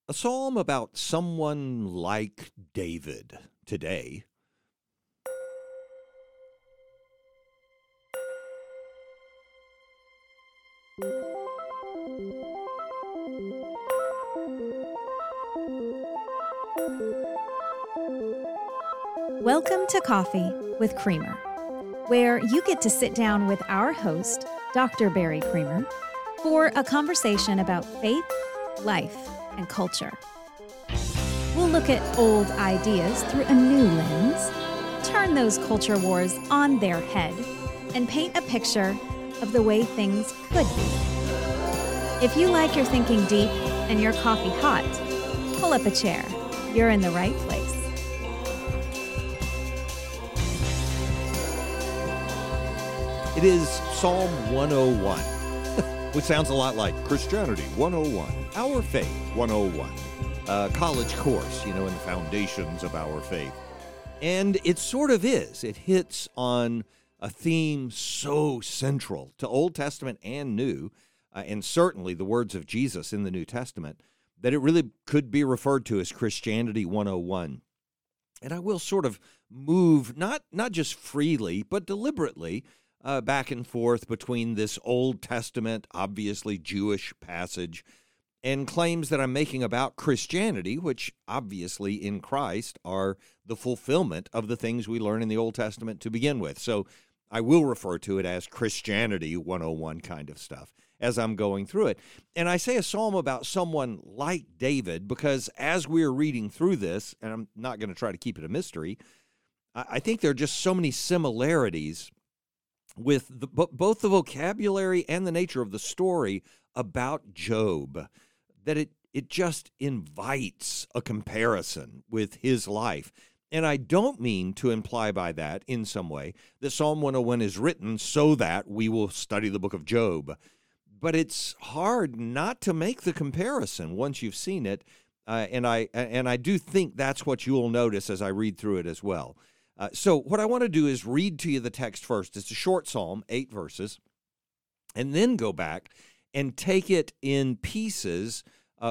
A psalm about someone like David today. Welcome to Coffee with Creamer, where you get to sit down with our host, Dr. Barry Creamer, for a conversation about faith, life, and culture. We'll look at old ideas through a new lens, turn those culture wars on their head, and paint a picture of the way things could be. If you like your thinking deep and your coffee hot, pull up a chair. You're in the right place. It is Psalm 101, which sounds a lot like Christianity 101, Our Faith 101, college course, in the foundations of our faith. And it sort of is. It hits on a theme so central to Old Testament and New, and certainly the words of Jesus in the New Testament, that it really could be referred to as Christianity 101. And I will sort of move, not just freely, but deliberately, back and forth between this Old Testament, obviously Jewish passage, and claims that I'm making about Christianity, which obviously in Christ are the fulfillment of the things we learn in the Old Testament to begin with. So I will refer to it as Christianity 101 kind of stuff as I'm going through it. And I say a psalm about someone like David because as we're reading through this, and I'm not going to try to keep it a mystery, I think there are just so many similarities with both the vocabulary and the nature of the story about Job, that it just invites a comparison with his life. And I don't mean to imply by that in some way that Psalm 101 is written so that we will study the book of Job. But it's hard not to make the comparison once you've seen it, and I do think that's what you'll notice as I read through it as well. So what I want to do is read to you the text first. It's a short psalm, 8 verses, and then go back and take it in pieces,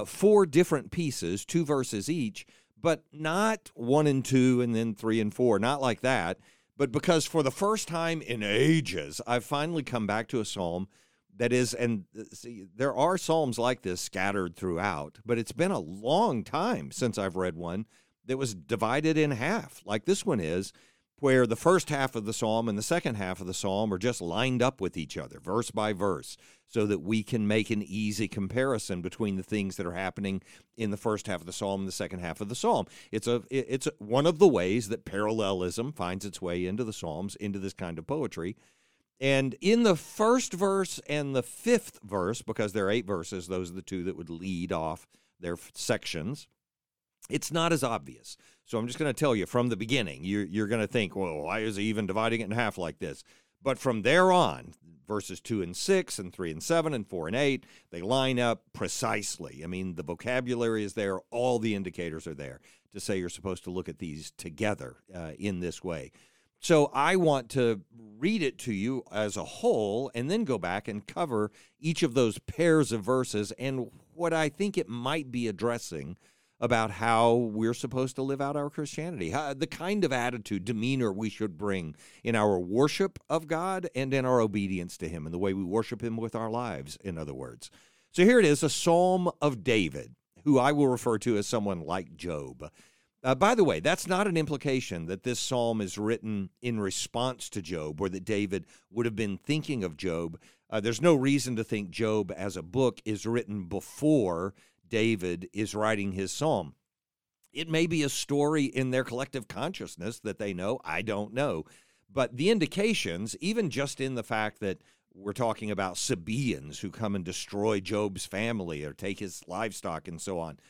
4 different pieces, 2 verses each, but not 1 and 2 and then 3 and 4, not like that, but because for the first time in ages, I've finally come back to a psalm that is, and see, there are psalms like this scattered throughout, but it's been a long time since I've read one that was divided in half, like this one is, where the first half of the psalm and the second half of the psalm are just lined up with each other, verse by verse, so that we can make an easy comparison between the things that are happening in the first half of the psalm and the second half of the psalm. It's one of the ways that parallelism finds its way into the psalms, into this kind of poetry. And in the first verse and the fifth verse, because there are 8 verses, those are the 2 that would lead off their sections, it's not as obvious. So I'm just going to tell you from the beginning, you're going to think, well, why is he even dividing it in half like this? But from there on, verses 2 and 6 and 3 and 7 and 4 and 8, they line up precisely. I mean, the vocabulary is there. All the indicators are there to say you're supposed to look at these together in this way. So I want to read it to you as a whole and then go back and cover each of those pairs of verses and what I think it might be addressing about how we're supposed to live out our Christianity, the kind of attitude, demeanor we should bring in our worship of God and in our obedience to Him, and the way we worship Him with our lives, in other words. So here it is, a psalm of David, who I will refer to as someone like Job. By the way, that's not an implication that this psalm is written in response to Job or that David would have been thinking of Job. There's no reason to think Job as a book is written before David is writing his psalm. It may be a story in their collective consciousness that they know. I don't know. But the indications, even just in the fact that we're talking about Sabaeans who come and destroy Job's family or take his livestock and so on,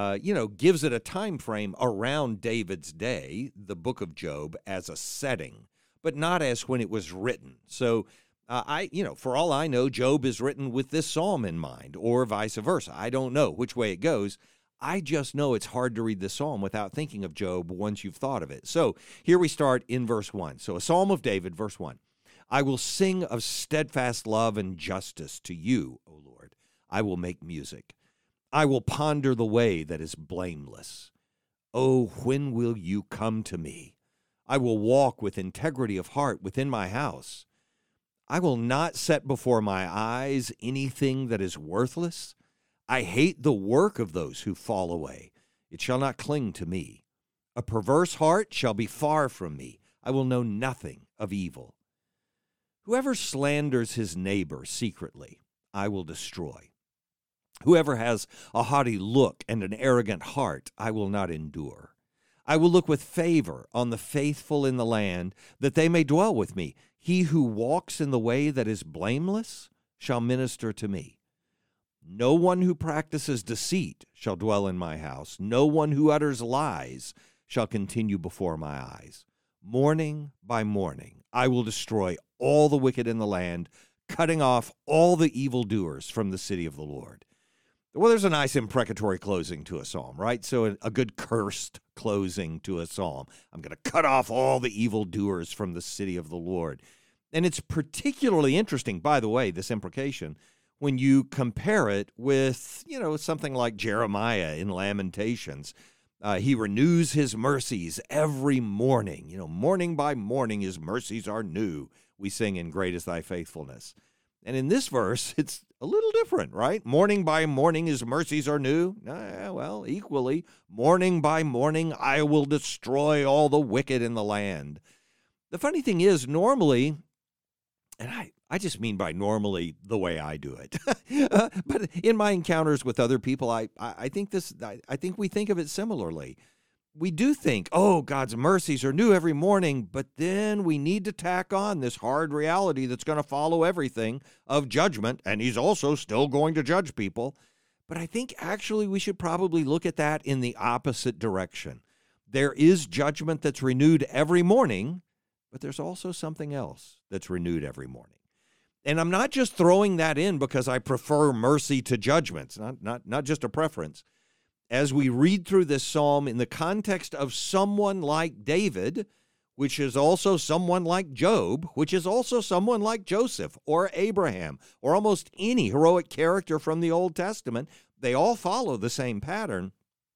gives it a time frame around David's day, the book of Job, as a setting, but not as when it was written. So for all I know, Job is written with this psalm in mind, or vice versa. I don't know which way it goes. I just know it's hard to read the psalm without thinking of Job once you've thought of it. So here we start in verse 1. So a psalm of David, verse 1. I will sing of steadfast love and justice to you, O Lord. I will make music. I will ponder the way that is blameless. Oh, when will you come to me? I will walk with integrity of heart within my house. I will not set before my eyes anything that is worthless. I hate the work of those who fall away. It shall not cling to me. A perverse heart shall be far from me. I will know nothing of evil. Whoever slanders his neighbor secretly, I will destroy. Whoever has a haughty look and an arrogant heart, I will not endure. I will look with favor on the faithful in the land, that they may dwell with me. He who walks in the way that is blameless shall minister to me. No one who practices deceit shall dwell in my house. No one who utters lies shall continue before my eyes. Morning by morning, I will destroy all the wicked in the land, cutting off all the evildoers from the city of the Lord. Well, there's a nice imprecatory closing to a psalm, right? So a good cursed closing to a psalm. I'm going to cut off all the evildoers from the city of the Lord. And it's particularly interesting, by the way, this imprecation, when you compare it with, something like Jeremiah in Lamentations. He renews his mercies every morning. Morning by morning his mercies are new. We sing in Great is Thy Faithfulness. And in this verse, it's a little different, right? Morning by morning his mercies are new. Well, equally, morning by morning I will destroy all the wicked in the land. The funny thing is, normally, and I just mean by normally the way I do it, but in my encounters with other people, I think we think of it similarly. We do think, oh, God's mercies are new every morning, but then we need to tack on this hard reality that's going to follow everything of judgment, and he's also still going to judge people. But I think actually we should probably look at that in the opposite direction. There is judgment that's renewed every morning, but there's also something else that's renewed every morning. And I'm not just throwing that in because I prefer mercy to judgment. It's not just a preference. As we read through this psalm in the context of someone like David, which is also someone like Job, which is also someone like Joseph or Abraham, or almost any heroic character from the Old Testament, they all follow the same pattern.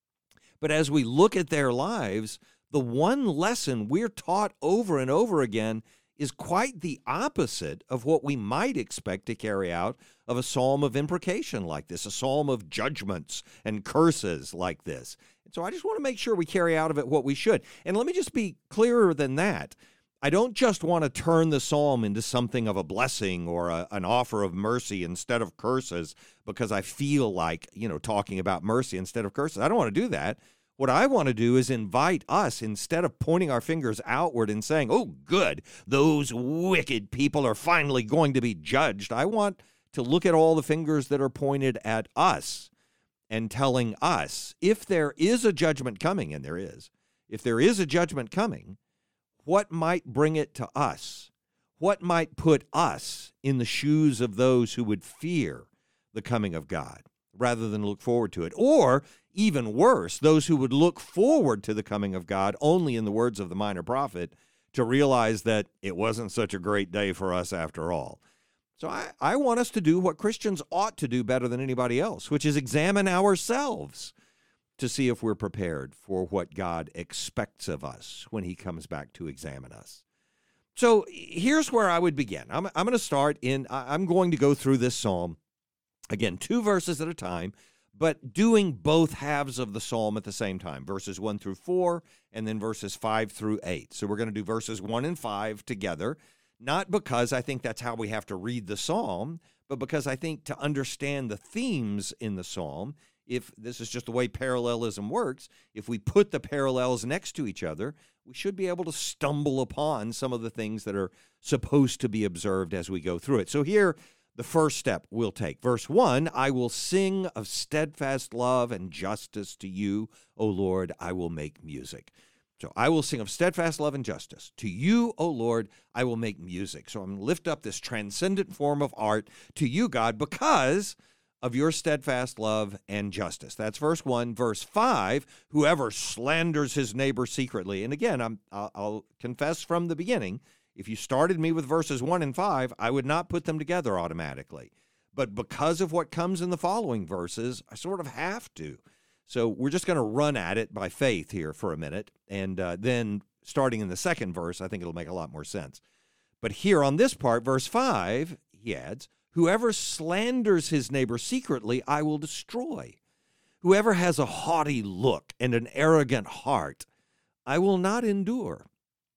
But as we look at their lives, the one lesson we're taught over and over again is quite the opposite of what we might expect to carry out of a psalm of imprecation like this, a psalm of judgments and curses like this. And so I just want to make sure we carry out of it what we should. And let me just be clearer than that. I don't just want to turn the psalm into something of a blessing or an offer of mercy instead of curses because I feel like, talking about mercy instead of curses. I don't want to do that. What I want to do is invite us, instead of pointing our fingers outward and saying, oh, good, those wicked people are finally going to be judged. I want to look at all the fingers that are pointed at us and telling us, if there is a judgment coming, and there is, if there is a judgment coming, what might bring it to us? What might put us in the shoes of those who would fear the coming of God rather than look forward to it? Or, even worse, those who would look forward to the coming of God only in the words of the minor prophet to realize that it wasn't such a great day for us after all. So I want us to do what Christians ought to do better than anybody else, which is examine ourselves to see if we're prepared for what God expects of us when he comes back to examine us. So here's where I would begin. I'm going to start I'm going to go through this psalm, again, 2 verses at a time, but doing both halves of the psalm at the same time, verses 1 through 4, and then verses 5 through 8. So we're going to do verses 1 and 5 together, not because I think that's how we have to read the psalm, but because I think to understand the themes in the psalm, if this is just the way parallelism works, if we put the parallels next to each other, we should be able to stumble upon some of the things that are supposed to be observed as we go through it. So here, the first step we'll take. Verse 1, I will sing of steadfast love and justice to you, O Lord, I will make music. So I will sing of steadfast love and justice. To you, O Lord, I will make music. So I'm going to lift up this transcendent form of art to you, God, because of your steadfast love and justice. That's verse 1. Verse 5, whoever slanders his neighbor secretly. And again, I'll confess from the beginning, if you started me with verses 1 and 5, I would not put them together automatically. but because of what comes in the following verses, I sort of have to. So we're just going to run at it by faith here for a minute, and then starting in the second verse, I think it'll make a lot more sense. But here on this part, verse 5, he adds, whoever slanders his neighbor secretly, I will destroy. Whoever has a haughty look and an arrogant heart, I will not endure.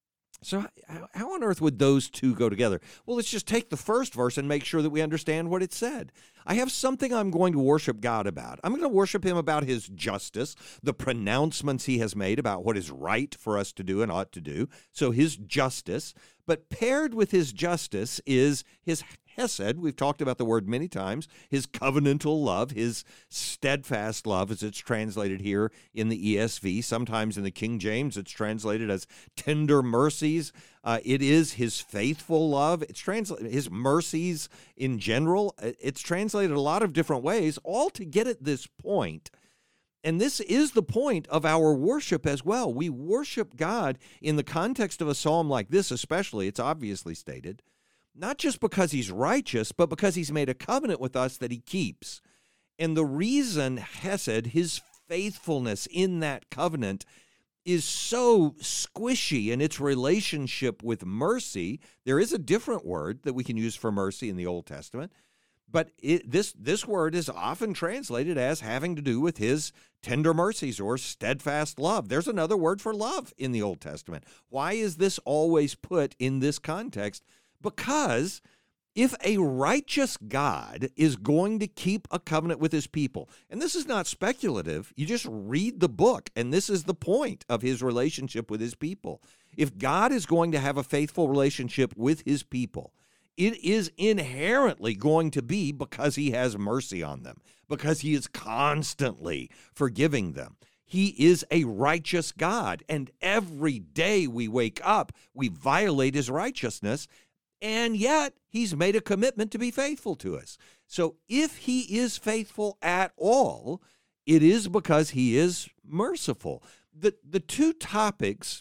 So how on earth would those two go together? Well, let's just take the first verse and make sure that we understand what it said. I have something I'm going to worship God about. I'm going to worship him about his justice, the pronouncements he has made about what is right for us to do and ought to do. So his justice, but paired with his justice is his hesed. We've talked about the word many times, his covenantal love, his steadfast love, as it's translated here in the ESV. Sometimes in the King James, it's translated as tender mercies. It is his faithful love. It's translated his mercies in general. It's translated a lot of different ways, all to get at this point. And this is the point of our worship as well. We worship God in the context of a psalm like this, especially, it's obviously stated, not just because he's righteous, but because he's made a covenant with us that he keeps. And the reason hesed, his faithfulness in that covenant, is so squishy in its relationship with mercy. There is a different word that we can use for mercy in the Old Testament, but this word is often translated as having to do with his tender mercies or steadfast love. There's another word for love in the Old Testament. Why is this always put in this context? Because if a righteous God is going to keep a covenant with his people, and this is not speculative, you just read the book, and this is the point of his relationship with his people. If God is going to have a faithful relationship with his people, it is inherently going to be because he has mercy on them, because he is constantly forgiving them. He is a righteous God, and every day we wake up, we violate his righteousness, and yet he's made a commitment to be faithful to us. So if he is faithful at all, it is because he is merciful. The two topics,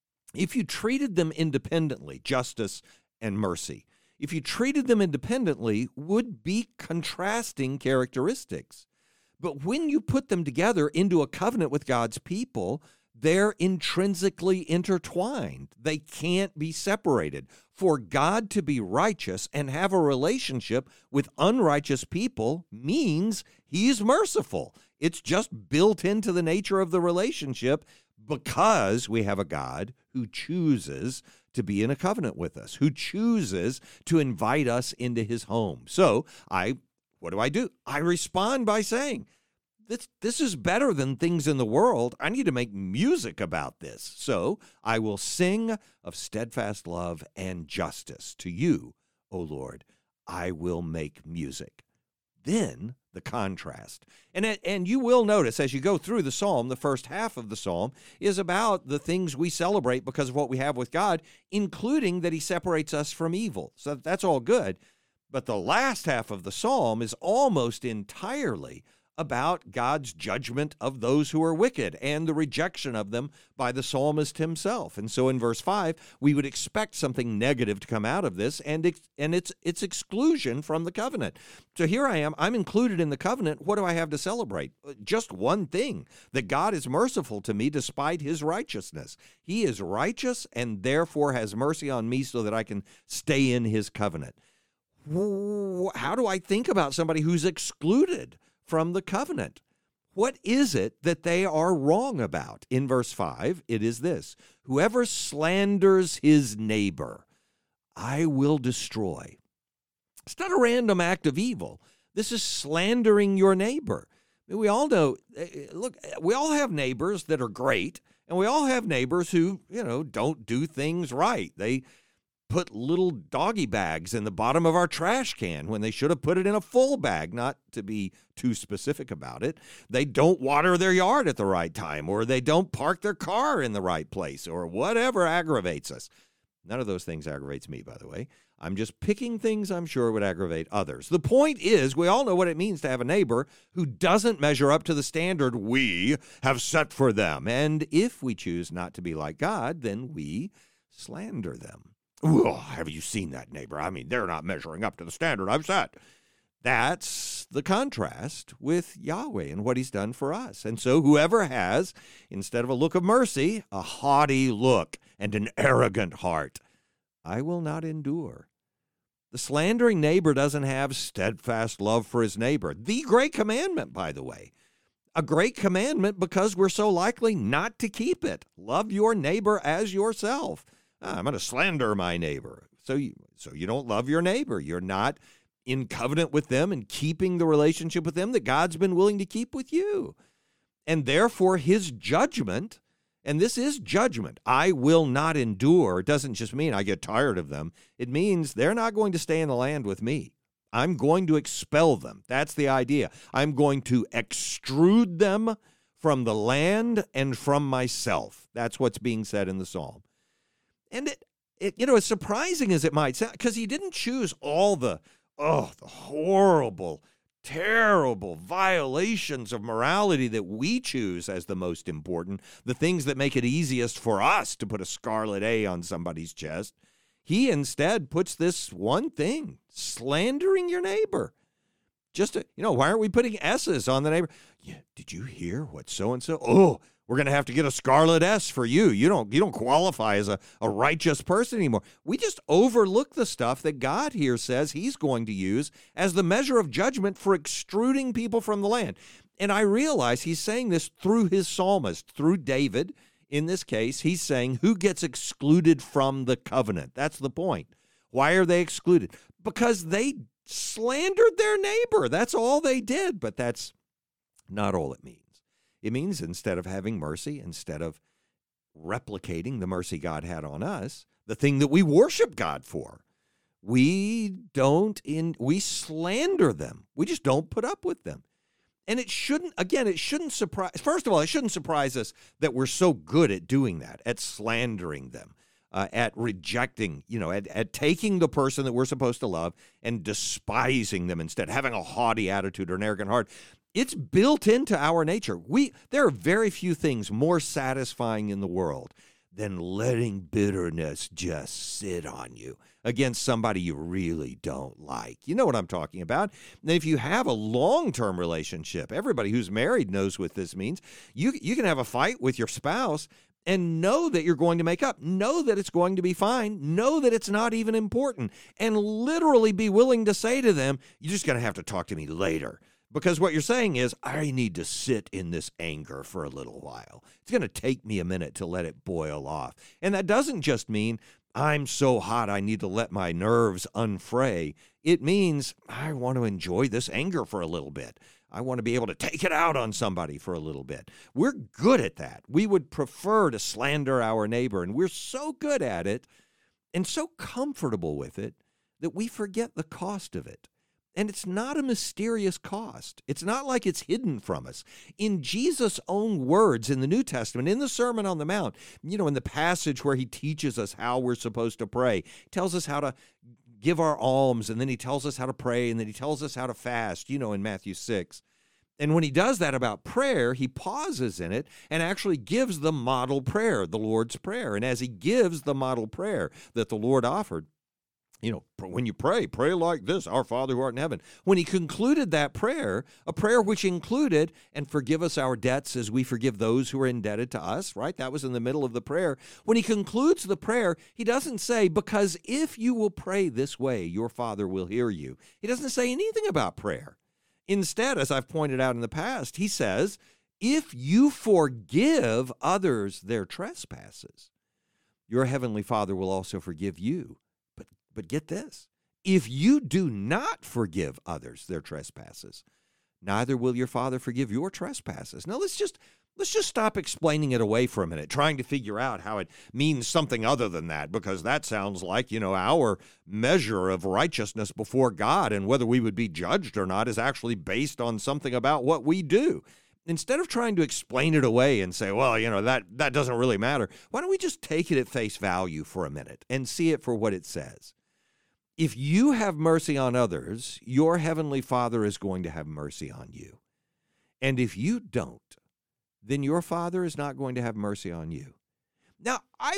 if you treated them independently, justice and mercy, if you treated them independently, would be contrasting characteristics. But when you put them together into a covenant with God's people, they're intrinsically intertwined. They can't be separated. For God to be righteous and have a relationship with unrighteous people means he's merciful. It's just built into the nature of the relationship because we have a God who chooses to be in a covenant with us, who chooses to invite us into his home. So what do? I respond by saying, This is better than things in the world. I need to make music about this. So I will sing of steadfast love and justice. To you, O Lord, I will make music. Then the contrast. And you will notice as you go through the psalm, the first half of the psalm is about the things we celebrate because of what we have with God, including that he separates us from evil. So that's all good. But the last half of the psalm is almost entirely about God's judgment of those who are wicked and the rejection of them by the psalmist himself. And so in verse 5, we would expect something negative to come out of this and its exclusion from the covenant. So here I am, I'm included in the covenant. What do I have to celebrate? Just one thing, that God is merciful to me despite his righteousness. He is righteous and therefore has mercy on me so that I can stay in his covenant. How do I think about somebody who's excluded from the covenant? What is it that they are wrong about? In verse 5, it is this: whoever slanders his neighbor, I will destroy. It's not a random act of evil. This is slandering your neighbor. We all know, look, we all have neighbors that are great, and we all have neighbors who, don't do things right. They put little doggy bags in the bottom of our trash can when they should have put it in a full bag, not to be too specific about it. They don't water their yard at the right time, or they don't park their car in the right place, or whatever aggravates us. None of those things aggravates me, by the way. I'm just picking things I'm sure would aggravate others. The point is, we all know what it means to have a neighbor who doesn't measure up to the standard we have set for them. And if we choose not to be like God, then we slander them. Oh, have you seen that neighbor? I mean, they're not measuring up to the standard I've set. That's the contrast with Yahweh and what he's done for us. And so whoever has, instead of a look of mercy, a haughty look and an arrogant heart, I will not endure. The slandering neighbor doesn't have steadfast love for his neighbor. The great commandment, by the way. A great commandment because we're so likely not to keep it. Love your neighbor as yourself. I'm going to slander my neighbor. So you don't love your neighbor. You're not in covenant with them and keeping the relationship with them that God's been willing to keep with you. And therefore his judgment, and this is judgment, I will not endure, doesn't just mean I get tired of them. It means they're not going to stay in the land with me. I'm going to expel them. That's the idea. I'm going to extrude them from the land and from myself. That's what's being said in the psalm. And it as surprising as it might sound, because he didn't choose all the horrible, terrible violations of morality that we choose as the most important, the things that make it easiest for us to put a scarlet A on somebody's chest. He instead puts this one thing, slandering your neighbor. Why aren't we putting S's on the neighbor? Yeah, did you hear what so-and-so? Oh, we're going to have to get a scarlet S for you. You don't qualify as a righteous person anymore. We just overlook the stuff that God here says he's going to use as the measure of judgment for extruding people from the land. And I realize he's saying this through his psalmist, through David. In this case, he's saying who gets excluded from the covenant. That's the point. Why are they excluded? Because they slandered their neighbor. That's all they did, but that's not all it means. It means instead of having mercy, instead of replicating the mercy God had on us, the thing that we worship God for, we slander them. We just don't put up with them. And it shouldn't surprise, first of all, it shouldn't surprise us that we're so good at doing that, at slandering them, at rejecting, at taking the person that we're supposed to love and despising them instead, having a haughty attitude or an arrogant heart. It's built into our nature. There are very few things more satisfying in the world than letting bitterness just sit on you against somebody you really don't like. You know what I'm talking about. And if you have a long-term relationship, everybody who's married knows what this means. You can have a fight with your spouse and know that you're going to make up, know that it's going to be fine, know that it's not even important, and literally be willing to say to them, you're just going to have to talk to me later. Because what you're saying is, I need to sit in this anger for a little while. It's going to take me a minute to let it boil off. And that doesn't just mean I'm so hot I need to let my nerves unfray. It means I want to enjoy this anger for a little bit. I want to be able to take it out on somebody for a little bit. We're good at that. We would prefer to slander our neighbor, and we're so good at it and so comfortable with it that we forget the cost of it. And it's not a mysterious cost. It's not like it's hidden from us. In Jesus' own words in the New Testament, in the Sermon on the Mount, in the passage where he teaches us how we're supposed to pray, he tells us how to give our alms, and then he tells us how to pray, and then he tells us how to fast, in Matthew 6. And when he does that about prayer, he pauses in it and actually gives the model prayer, the Lord's Prayer. And as he gives the model prayer that the Lord offered, when you pray like this, our Father who art in heaven. When he concluded that prayer, a prayer which included, and forgive us our debts as we forgive those who are indebted to us, right? That was in the middle of the prayer. When he concludes the prayer, he doesn't say, because if you will pray this way, your Father will hear you. He doesn't say anything about prayer. Instead, as I've pointed out in the past, he says, if you forgive others their trespasses, your heavenly Father will also forgive you. But get this, if you do not forgive others their trespasses, neither will your Father forgive your trespasses. Now, let's just stop explaining it away for a minute, trying to figure out how it means something other than that, because that sounds like, our measure of righteousness before God and whether we would be judged or not is actually based on something about what we do. Instead of trying to explain it away and say, well, that doesn't really matter, why don't we just take it at face value for a minute and see it for what it says? If you have mercy on others, your heavenly Father is going to have mercy on you. And if you don't, then your Father is not going to have mercy on you. Now, I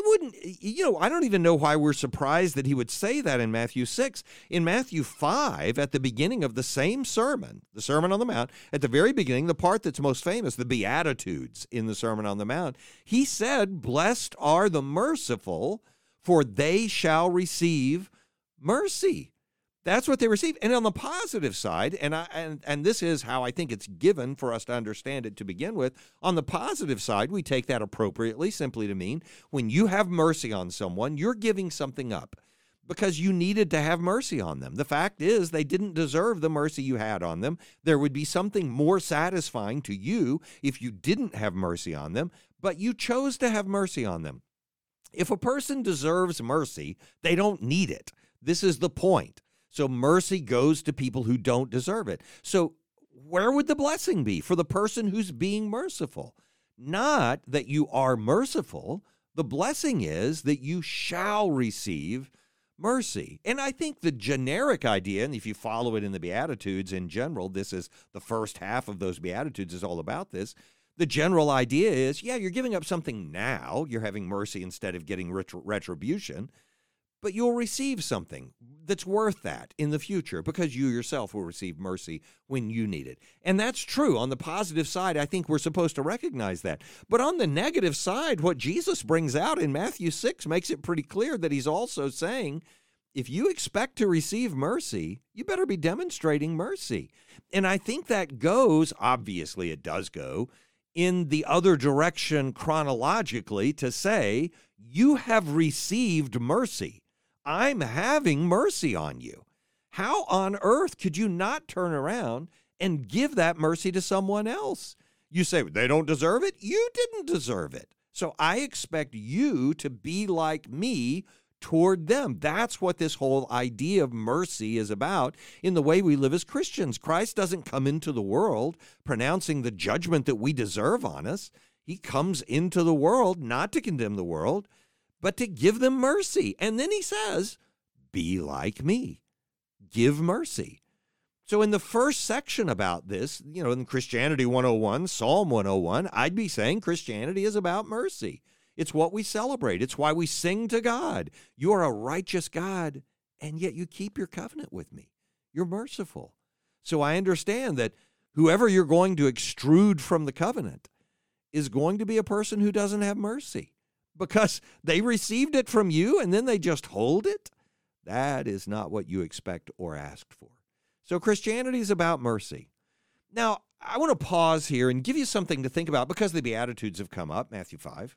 don't even know why we're surprised that he would say that in Matthew 6. In Matthew 5, at the beginning of the same sermon, the Sermon on the Mount, at the very beginning, the part that's most famous, the Beatitudes in the Sermon on the Mount, he said, "Blessed are the merciful, for they shall receive mercy." That's what they receive. And on the positive side, and this is how I think it's given for us to understand it to begin with, on the positive side, we take that appropriately simply to mean when you have mercy on someone, you're giving something up because you needed to have mercy on them. The fact is they didn't deserve the mercy you had on them. There would be something more satisfying to you if you didn't have mercy on them, but you chose to have mercy on them. If a person deserves mercy, they don't need it. This is the point. So mercy goes to people who don't deserve it. So where would the blessing be for the person who's being merciful? Not that you are merciful. The blessing is that you shall receive mercy. And I think the generic idea, and if you follow it in the Beatitudes in general, this is the first half of those Beatitudes is all about this. The general idea is, yeah, you're giving up something now. You're having mercy instead of getting retribution. But you'll receive something that's worth that in the future because you yourself will receive mercy when you need it. And that's true. On the positive side, I think we're supposed to recognize that. But on the negative side, what Jesus brings out in Matthew 6 makes it pretty clear that he's also saying, if you expect to receive mercy, you better be demonstrating mercy. And I think that goes, obviously it does go, in the other direction chronologically to say, you have received mercy. I'm having mercy on you. How on earth could you not turn around and give that mercy to someone else? You say, they don't deserve it? You didn't deserve it. So I expect you to be like me toward them. That's what this whole idea of mercy is about in the way we live as Christians. Christ doesn't come into the world pronouncing the judgment that we deserve on us. He comes into the world not to condemn the world, but to give them mercy. And then he says, be like me. Give mercy. So in the first section about this, in Christianity 101, Psalm 101, I'd be saying Christianity is about mercy. It's what we celebrate. It's why we sing to God. You are a righteous God, and yet you keep your covenant with me. You're merciful. So I understand that whoever you're going to extrude from the covenant is going to be a person who doesn't have mercy. Because they received it from you and then they just hold it? That is not what you expect or asked for. So Christianity is about mercy. Now, I want to pause here and give you something to think about because the Beatitudes have come up, Matthew 5.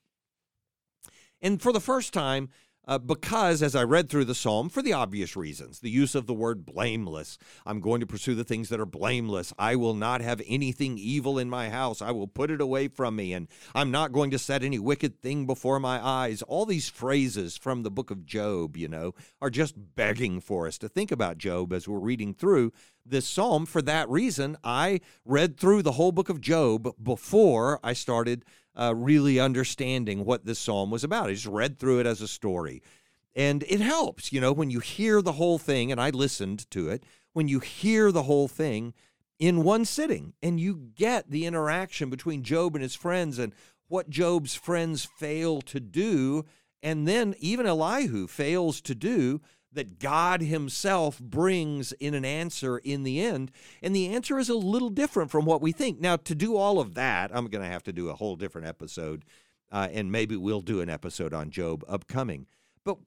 And for the first time, because as I read through the psalm, for the obvious reasons, the use of the word blameless, I'm going to pursue the things that are blameless. I will not have anything evil in my house. I will put it away from me, and I'm not going to set any wicked thing before my eyes. All these phrases from the book of Job, are just begging for us to think about Job as we're reading through this psalm. For that reason, I read through the whole book of Job before I started really understanding what this psalm was about. I just read through it as a story. And it helps, when you hear the whole thing, and I listened to it, when you hear the whole thing in one sitting, and you get the interaction between Job and his friends and what Job's friends fail to do, and then even Elihu fails to do, that God himself brings in an answer in the end. And the answer is a little different from what we think. Now, to do all of that, I'm going to have to do a whole different episode, and maybe we'll do an episode on Job upcoming. But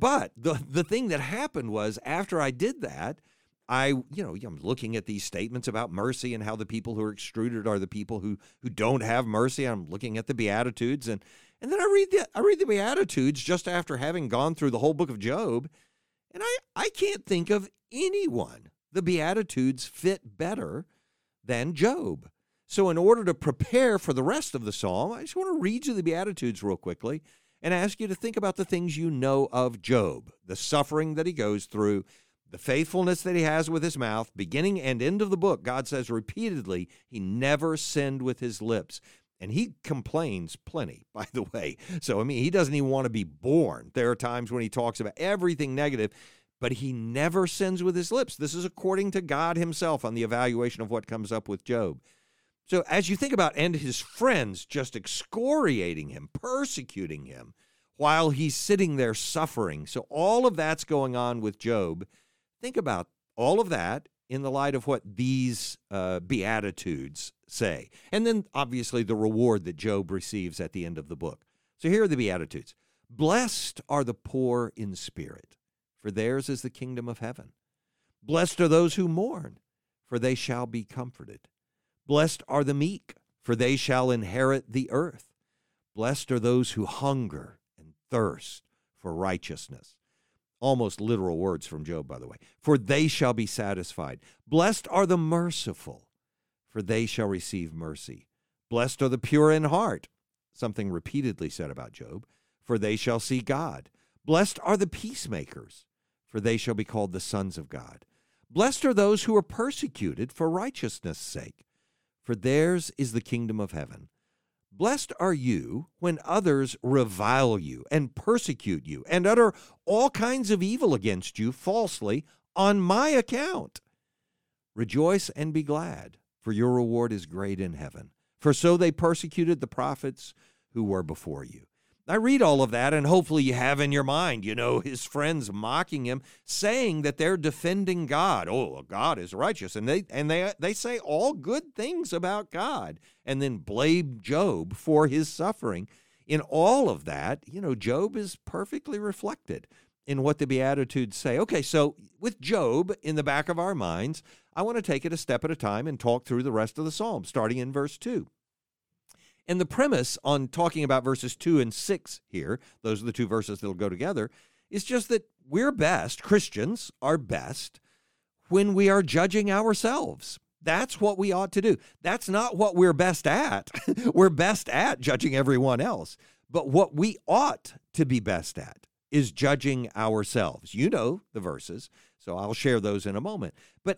the thing that happened was after I did that, I'm looking at these statements about mercy and how the people who are extruded are the people who don't have mercy. I'm looking at the Beatitudes, and then I read the Beatitudes just after having gone through the whole book of Job. And I can't think of anyone the Beatitudes fit better than Job. So in order to prepare for the rest of the psalm, I just want to read you the Beatitudes real quickly and ask you to think about the things you know of Job, the suffering that he goes through, the faithfulness that he has with his mouth. Beginning and end of the book, God says repeatedly, he never sinned with his lips. And he complains plenty, by the way. So, he doesn't even want to be born. There are times when he talks about everything negative, but he never sins with his lips. This is according to God himself on the evaluation of what comes up with Job. So as you think about, and his friends just excoriating him, persecuting him, while he's sitting there suffering. So all of that's going on with Job. Think about all of that in the light of what these Beatitudes say. And then, obviously, the reward that Job receives at the end of the book. So here are the Beatitudes. Blessed are the poor in spirit, for theirs is the kingdom of heaven. Blessed are those who mourn, for they shall be comforted. Blessed are the meek, for they shall inherit the earth. Blessed are those who hunger and thirst for righteousness. Almost literal words from Job, by the way. For they shall be satisfied. Blessed are the merciful, for they shall receive mercy. Blessed are the pure in heart, something repeatedly said about Job, for they shall see God. Blessed are the peacemakers, for they shall be called the sons of God. Blessed are those who are persecuted for righteousness' sake, for theirs is the kingdom of heaven. Blessed are you when others revile you and persecute you and utter all kinds of evil against you falsely on my account. Rejoice and be glad, for your reward is great in heaven. For so they persecuted the prophets who were before you. I read all of that, and hopefully you have in your mind, his friends mocking him, saying that they're defending God. Oh, God is righteous. And they say all good things about God and then blame Job for his suffering. In all of that, Job is perfectly reflected in what the Beatitudes say. Okay, so with Job in the back of our minds, I want to take it a step at a time and talk through the rest of the psalm, starting in verse 2. And the premise on talking about verses 2 and 6 here, those are the two verses that will go together, is just that we're best, Christians are best, when we are judging ourselves. That's what we ought to do. That's not what we're best at. We're best at judging everyone else. But what we ought to be best at is judging ourselves. You know the verses, so I'll share those in a moment.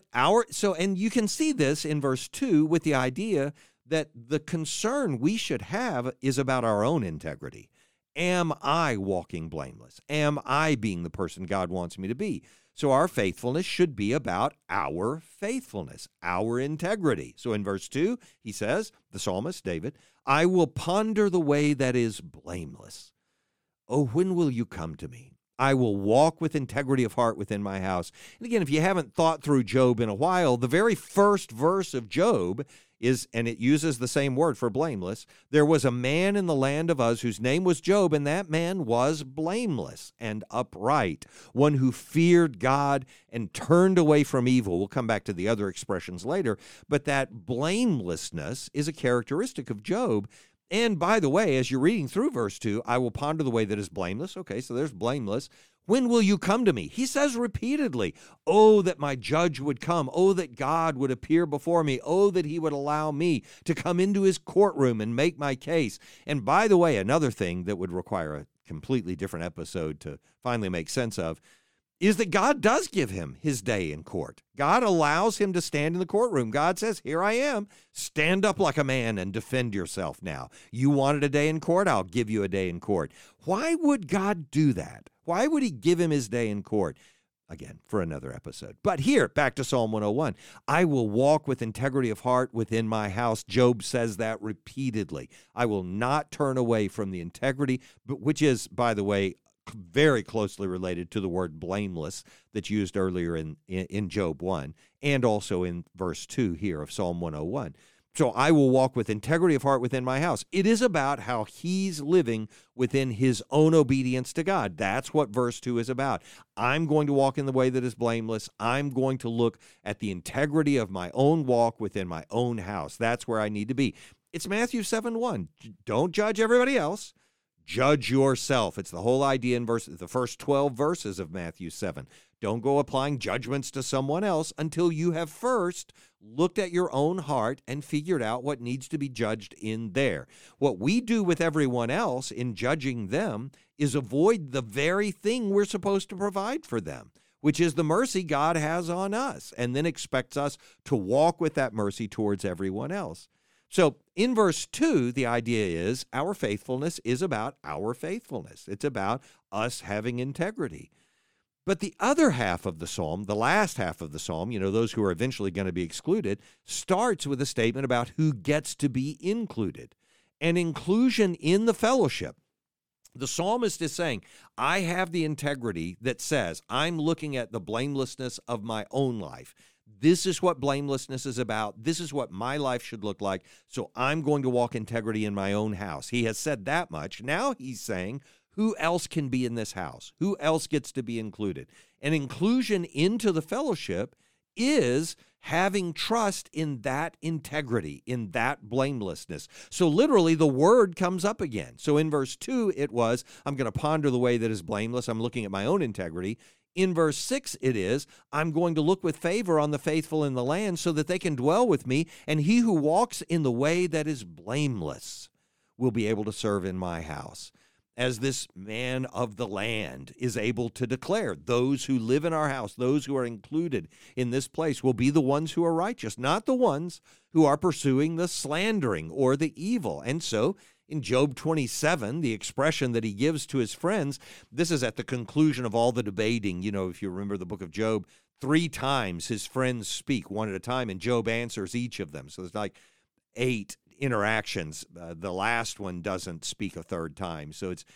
And you can see this in verse 2 with the idea that the concern we should have is about our own integrity. Am I walking blameless? Am I being the person God wants me to be? So our faithfulness should be about our faithfulness, our integrity. So in verse 2, he says, the psalmist David, I will ponder the way that is blameless. Oh, when will you come to me? I will walk with integrity of heart within my house. And again, if you haven't thought through Job in a while, the very first verse of Job is, and it uses the same word for blameless, there was a man in the land of Uz whose name was Job, and that man was blameless and upright, one who feared God and turned away from evil. We'll come back to the other expressions later, but that blamelessness is a characteristic of Job. And by the way, as you're reading through verse 2, I will ponder the way that is blameless. Okay, so there's blameless. When will you come to me? He says repeatedly, oh, that my judge would come. Oh, that God would appear before me. Oh, that he would allow me to come into his courtroom and make my case. And by the way, another thing that would require a completely different episode to finally make sense of is that God does give him his day in court. God allows him to stand in the courtroom. God says, here I am. Stand up like a man and defend yourself now. You wanted a day in court? I'll give you a day in court. Why would God do that? Why would he give him his day in court? Again, for another episode. But here, back to Psalm 101. I will walk with integrity of heart within my house. Job says that repeatedly. I will not turn away from the integrity, which is, by the way, very closely related to the word blameless that's used earlier in Job 1 and also in verse 2 here of Psalm 101. So I will walk with integrity of heart within my house. It is about how he's living within his own obedience to God. That's what verse 2 is about. I'm going to walk in the way that is blameless. I'm going to look at the integrity of my own walk within my own house. That's where I need to be. It's Matthew 7:1. Don't judge everybody else. Judge yourself. It's the whole idea in the first 12 verses of Matthew 7. Don't go applying judgments to someone else until you have first looked at your own heart and figured out what needs to be judged in there. What we do with everyone else in judging them is avoid the very thing we're supposed to provide for them, which is the mercy God has on us, and then expects us to walk with that mercy towards everyone else. So in verse 2, the idea is our faithfulness is about our faithfulness. It's about us having integrity. But the other half of the psalm, the last half of the psalm, those who are eventually going to be excluded, starts with a statement about who gets to be included. And inclusion in the fellowship The psalmist is saying, I have the integrity that says I'm looking at the blamelessness of my own life. This is what blamelessness is about. This is what my life should look like. So I'm going to walk integrity in my own house. He has said that much. Now he's saying, who else can be in this house? Who else gets to be included? And inclusion into the fellowship is having trust in that integrity, in that blamelessness. So literally the word comes up again. So in verse 2, it was, I'm going to ponder the way that is blameless. I'm looking at my own integrity. In verse 6, it is, I'm going to look with favor on the faithful in the land so that they can dwell with me, and he who walks in the way that is blameless will be able to serve in my house. As this man of the land is able to declare, those who live in our house, those who are included in this place will be the ones who are righteous, not the ones who are pursuing the slandering or the evil. And so in Job 27, the expression that he gives to his friends, this is at the conclusion of all the debating. You know, if you remember the book of Job, 3 times his friends speak one at a time, and Job answers each of them. So there's like 8 interactions. The last one doesn't speak a third time. So it's,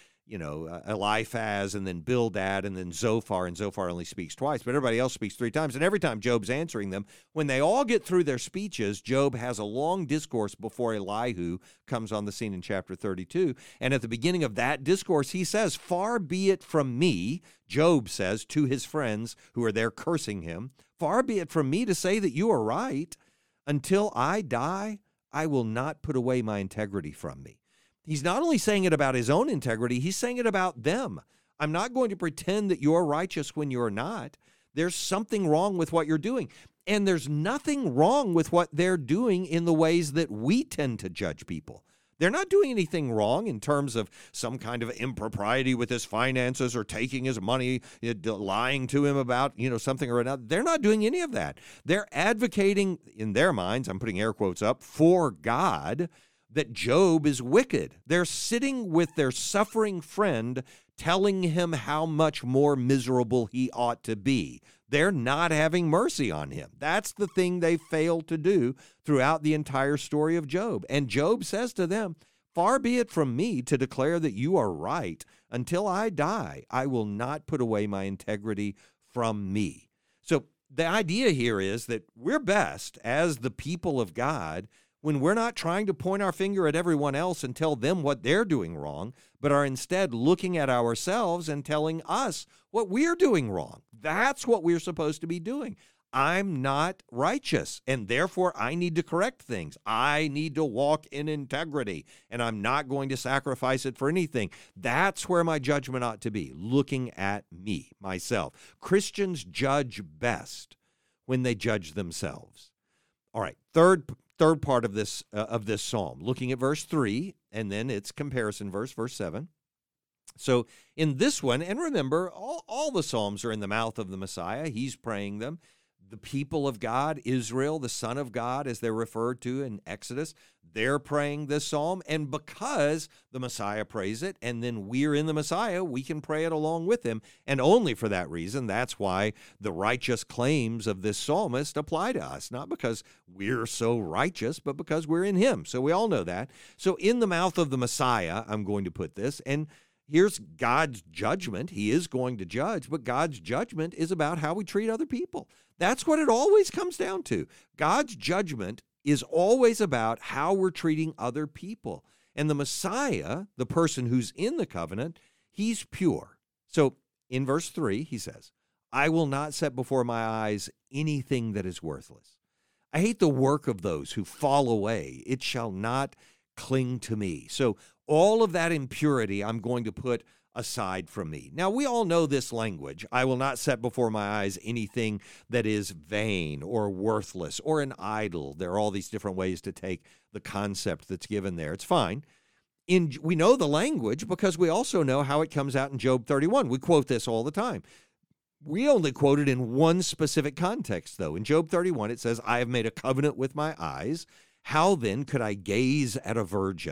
Eliphaz and then Bildad and then Zophar, and Zophar only speaks twice, but everybody else speaks 3 times. And every time Job's answering them, when they all get through their speeches, Job has a long discourse before Elihu comes on the scene in chapter 32. And at the beginning of that discourse, he says, far be it from me, Job says to his friends who are there cursing him, far be it from me to say that you are right. Until I die, I will not put away my integrity from me. He's not only saying it about his own integrity, he's saying it about them. I'm not going to pretend that you're righteous when you're not. There's something wrong with what you're doing. And there's nothing wrong with what they're doing in the ways that we tend to judge people. They're not doing anything wrong in terms of some kind of impropriety with his finances or taking his money, lying to him about, something or another. They're not doing any of that. They're advocating, in their minds, I'm putting air quotes up, for God, that Job is wicked. They're sitting with their suffering friend, telling him how much more miserable he ought to be. They're not having mercy on him. That's the thing they failed to do throughout the entire story of Job. And Job says to them, far be it from me to declare that you are right. Until I die, I will not put away my integrity from me. So the idea here is that we're best as the people of God when we're not trying to point our finger at everyone else and tell them what they're doing wrong, but are instead looking at ourselves and telling us what we're doing wrong. That's what we're supposed to be doing. I'm not righteous, and therefore I need to correct things. I need to walk in integrity, and I'm not going to sacrifice it for anything. That's where my judgment ought to be, looking at me, myself. Christians judge best when they judge themselves. All right, third part of this psalm, looking at verse 3, and then its comparison verse 7. So in this one, and remember, all the psalms are in the mouth of the Messiah. He's praying them. The people of God, Israel, the Son of God, as they're referred to in Exodus, they're praying this psalm. And because the Messiah prays it, and then we're in the Messiah, we can pray it along with him. And only for that reason, that's why the righteous claims of this psalmist apply to us. Not because we're so righteous, but because we're in him. So we all know that. So in the mouth of the Messiah, I'm going to put this, and here's God's judgment. He is going to judge, but God's judgment is about how we treat other people. That's what it always comes down to. God's judgment is always about how we're treating other people. And the Messiah, the person who's in the covenant, he's pure. So in verse 3, he says, I will not set before my eyes anything that is worthless. I hate the work of those who fall away. It shall not cling to me. So all of that impurity I'm going to put aside from me. Now, we all know this language. I will not set before my eyes anything that is vain or worthless or an idol. There are all these different ways to take the concept that's given there. It's fine. We know the language because we also know how it comes out in Job 31. We quote this all the time. We only quote it in one specific context, though. In Job 31, it says, I have made a covenant with my eyes. How then could I gaze at a virgin?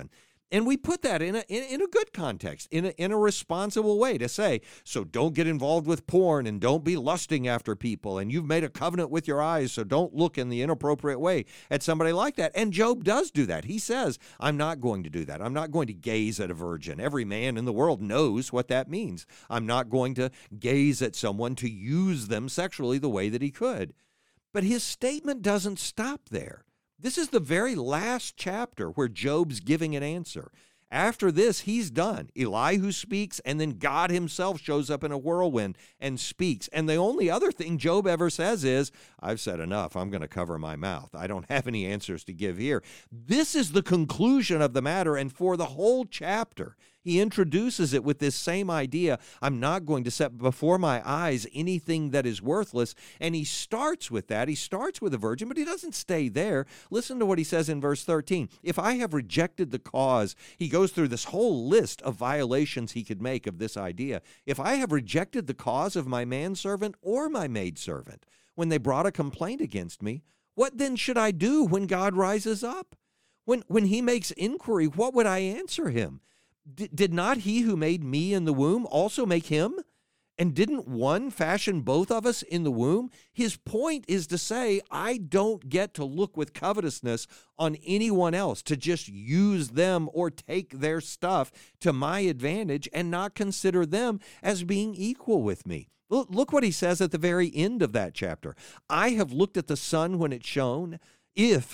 And we put that in a good context, in a responsible way to say, so don't get involved with porn and don't be lusting after people. And you've made a covenant with your eyes, so don't look in the inappropriate way at somebody like that. And Job does do that. He says, I'm not going to do that. I'm not going to gaze at a virgin. Every man in the world knows what that means. I'm not going to gaze at someone to use them sexually the way that he could. But his statement doesn't stop there. This is the very last chapter where Job's giving an answer. After this, he's done. Elihu speaks, and then God himself shows up in a whirlwind and speaks. And the only other thing Job ever says is, I've said enough. I'm going to cover my mouth. I don't have any answers to give here. This is the conclusion of the matter, and for the whole chapter, he introduces it with this same idea. I'm not going to set before my eyes anything that is worthless. And he starts with that. He starts with a virgin, but he doesn't stay there. Listen to what he says in verse 13. If I have rejected the cause, he goes through this whole list of violations he could make of this idea. If I have rejected the cause of my manservant or my maidservant, when they brought a complaint against me, what then should I do when God rises up? When he makes inquiry, what would I answer him? Did not he who made me in the womb also make him? And didn't one fashion both of us in the womb? His point is to say, I don't get to look with covetousness on anyone else, to just use them or take their stuff to my advantage and not consider them as being equal with me. Look what he says at the very end of that chapter. I have looked at the sun when it shone. If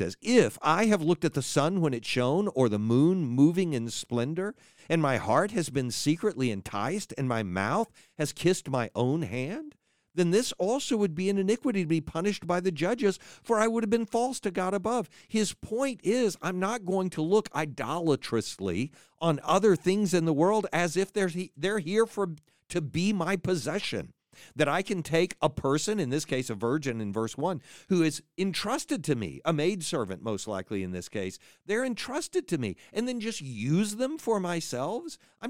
I have looked at the sun when it shone, or the moon moving in splendor, and my heart has been secretly enticed, and my mouth has kissed my own hand, then this also would be an iniquity to be punished by the judges, for I would have been false to God above. His point is, I'm not going to look idolatrously on other things in the world as if they're here to be my possession. That I can take a person, in this case a virgin in verse 1, who is entrusted to me, a maidservant most likely in this case, they're entrusted to me, and then just use them for myself. I'm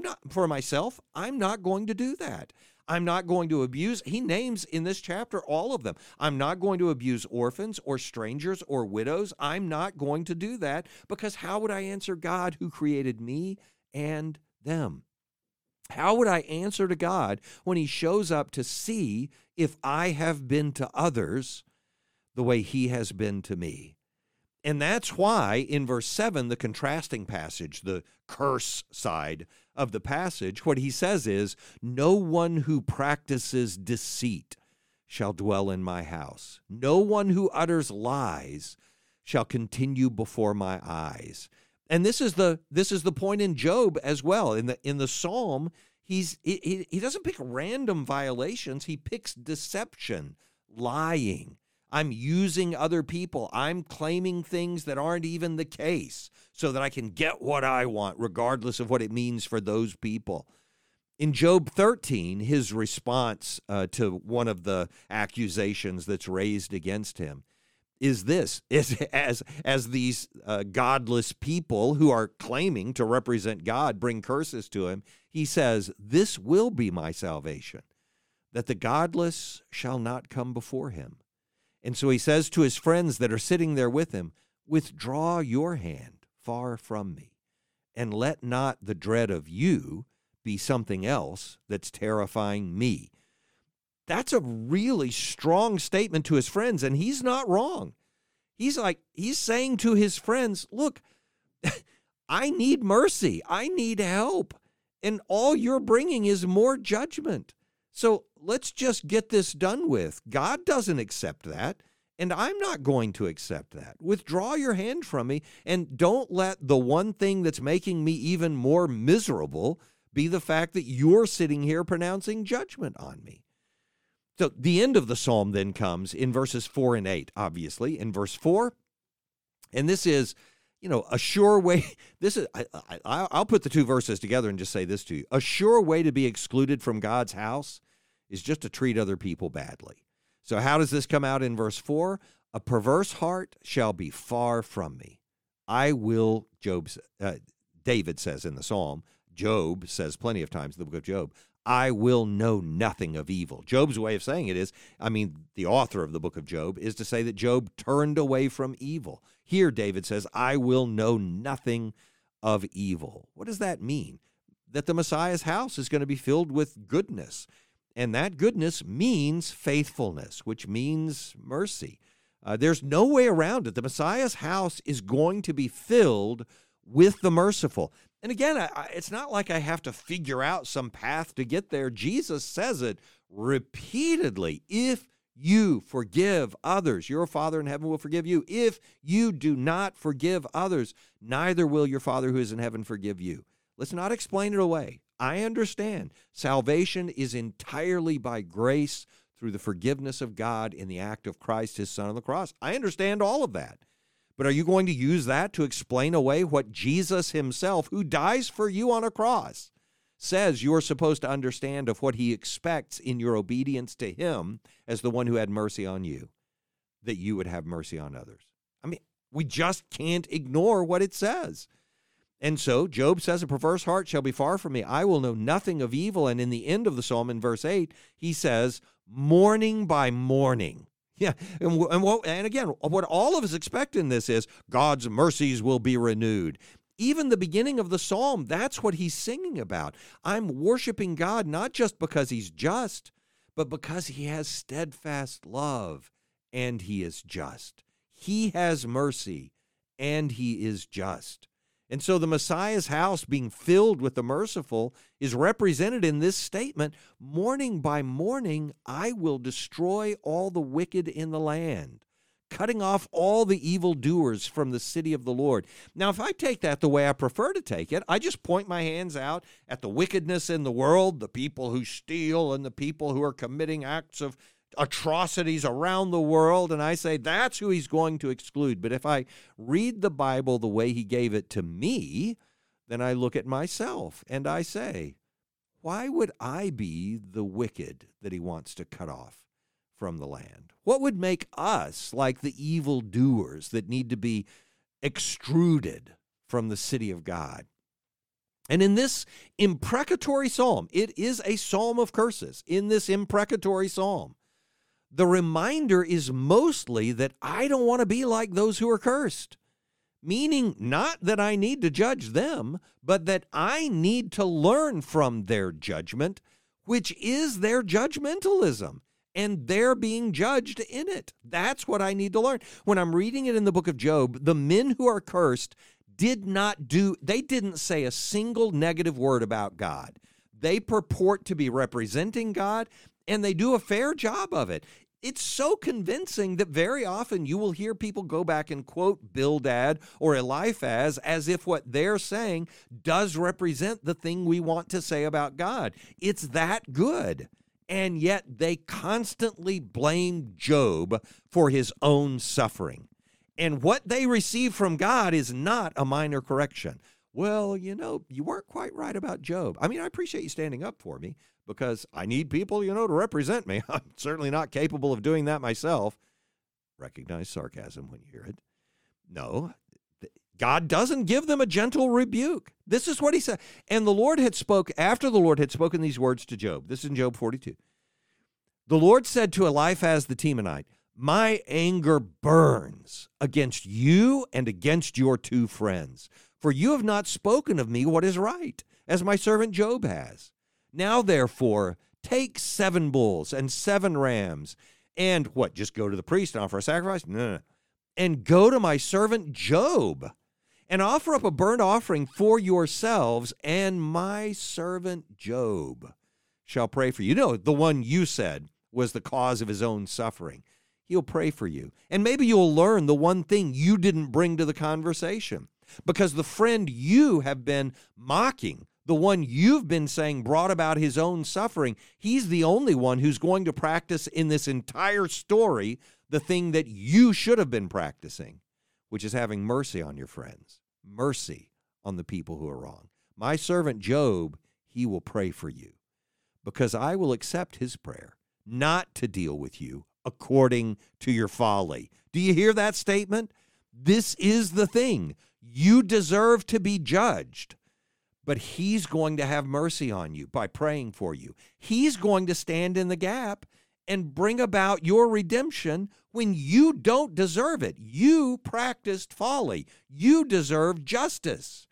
not going to do that. I'm not going to abuse. He names in this chapter all of them. I'm not going to abuse orphans or strangers or widows. I'm not going to do that, because how would I answer God who created me and them? How would I answer to God when he shows up to see if I have been to others the way he has been to me? And that's why in verse 7, the contrasting passage, the curse side of the passage, what he says is, no one who practices deceit shall dwell in my house. No one who utters lies shall continue before my eyes. And this is the point in Job as well. In the Psalm, he doesn't pick random violations. He picks deception, lying. I'm using other people. I'm claiming things that aren't even the case so that I can get what I want, regardless of what it means for those people. In Job 13, his response to one of the accusations that's raised against him is this, as these godless people who are claiming to represent God bring curses to him, he says, this will be my salvation, that the godless shall not come before him. And so he says to his friends that are sitting there with him, withdraw your hand far from me, and let not the dread of you be something else that's terrifying me. That's a really strong statement to his friends, and he's not wrong. He's saying to his friends, look, I need mercy. I need help. And all you're bringing is more judgment. So let's just get this done with. God doesn't accept that, and I'm not going to accept that. Withdraw your hand from me, and don't let the one thing that's making me even more miserable be the fact that you're sitting here pronouncing judgment on me. So the end of the psalm then comes in verses 4 and 8, obviously. In verse 4, and this is, a sure way. This is, I'll put the two verses together and just say this to you. A sure way to be excluded from God's house is just to treat other people badly. So how does this come out in verse 4? A perverse heart shall be far from me. David says in the psalm, Job says plenty of times in the book of Job, I will know nothing of evil. Job's way of saying it is, the author of the book of Job is to say that Job turned away from evil. Here, David says, I will know nothing of evil. What does that mean? That the Messiah's house is going to be filled with goodness. And that goodness means faithfulness, which means mercy. There's no way around it. The Messiah's house is going to be filled with the merciful. And again, it's not like I have to figure out some path to get there. Jesus says it repeatedly. If you forgive others, your Father in heaven will forgive you. If you do not forgive others, neither will your Father who is in heaven forgive you. Let's not explain it away. I understand. Salvation is entirely by grace through the forgiveness of God in the act of Christ, his Son on the cross. I understand all of that. But are you going to use that to explain away what Jesus himself, who dies for you on a cross, says you're supposed to understand of what he expects in your obedience to him as the one who had mercy on you, that you would have mercy on others? I mean, we just can't ignore what it says. And so Job says, a perverse heart shall be far from me. I will know nothing of evil. And in the end of the psalm, in verse 8, he says, morning by morning. Yeah, and again, what all of us expect in this is God's mercies will be renewed. Even the beginning of the psalm, that's what he's singing about. I'm worshiping God not just because he's just, but because he has steadfast love and he is just. He has mercy and he is just. And so the Messiah's house being filled with the merciful is represented in this statement, morning by morning, I will destroy all the wicked in the land, cutting off all the evildoers from the city of the Lord. Now, if I take that the way I prefer to take it, I just point my hands out at the wickedness in the world, the people who steal and the people who are committing acts of atrocities around the world, and I say that's who he's going to exclude. But if I read the Bible the way he gave it to me, then I look at myself and I say, why would I be the wicked that he wants to cut off from the land? What would make us like the evildoers that need to be extruded from the city of God? And in this imprecatory psalm, it is a psalm of curses. In this imprecatory psalm, the reminder is mostly that I don't want to be like those who are cursed, meaning not that I need to judge them, but that I need to learn from their judgment, which is their judgmentalism, and they're being judged in it. That's what I need to learn. When I'm reading it in the book of Job, the men who are cursed they didn't say a single negative word about God. They purport to be representing God, and they do a fair job of it. It's so convincing that very often you will hear people go back and quote Bildad or Eliphaz as if what they're saying does represent the thing we want to say about God. It's that good. And yet they constantly blame Job for his own suffering. And what they receive from God is not a minor correction. Well, you weren't quite right about Job. I mean, I appreciate you standing up for me because I need people, to represent me. I'm certainly not capable of doing that myself. Recognize sarcasm when you hear it. No, God doesn't give them a gentle rebuke. This is what he said. And after the Lord had spoken these words to Job, this is in Job 42. The Lord said to Eliphaz the Temanite, my anger burns against you and against your two friends, for you have not spoken of me what is right, as my servant Job has. Now, therefore, take 7 bulls and 7 rams, and just go to the priest and offer a sacrifice? No. And go to my servant Job, and offer up a burnt offering for yourselves, and my servant Job shall pray for you. The one you said was the cause of his own suffering. He'll pray for you. And maybe you'll learn the one thing you didn't bring to the conversation. Because the friend you have been mocking, the one you've been saying brought about his own suffering, he's the only one who's going to practice in this entire story the thing that you should have been practicing, which is having mercy on your friends, mercy on the people who are wrong. My servant Job, he will pray for you, because I will accept his prayer, not to deal with you according to your folly. Do you hear that statement? This is the thing. You deserve to be judged, but he's going to have mercy on you by praying for you. He's going to stand in the gap and bring about your redemption when you don't deserve it. You practiced folly. You deserve justice.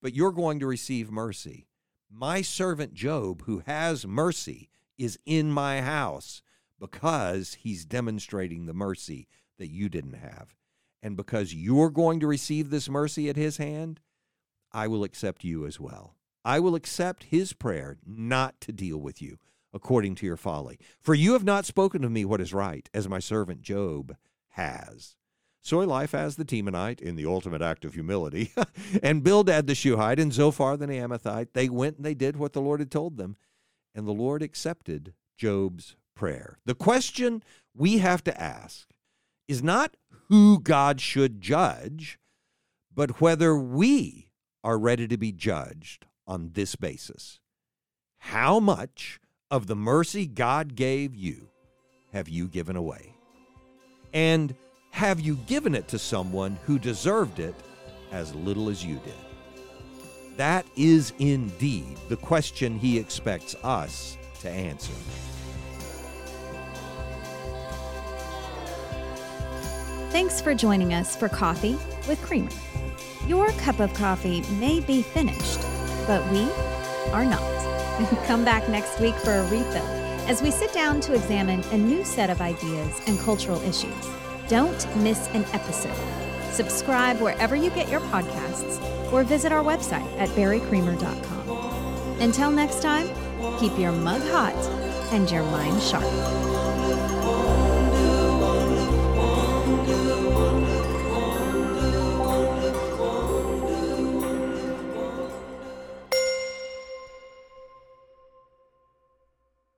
but you're going to receive mercy. My servant Job, who has mercy, is in my house because he's demonstrating the mercy that you didn't have. And because you're going to receive this mercy at his hand, I will accept you as well. I will accept his prayer not to deal with you according to your folly. For you have not spoken to me what is right, as my servant Job has. So Eliphaz the Temanite, in the ultimate act of humility, and Bildad the Shuhite, and Zophar the Naamathite, they went and they did what the Lord had told them, and the Lord accepted Job's prayer. The question we have to ask is not who God should judge, but whether we are ready to be judged on this basis. How much of the mercy God gave you have you given away? And have you given it to someone who deserved it as little as you did? That is indeed the question he expects us to answer. Thanks for joining us for Coffee with Creamer. Your cup of coffee may be finished, but we are not. Come back next week for a refill as we sit down to examine a new set of ideas and cultural issues. Don't miss an episode. Subscribe wherever you get your podcasts or visit our website at barrycreamer.com. Until next time, keep your mug hot and your mind sharp.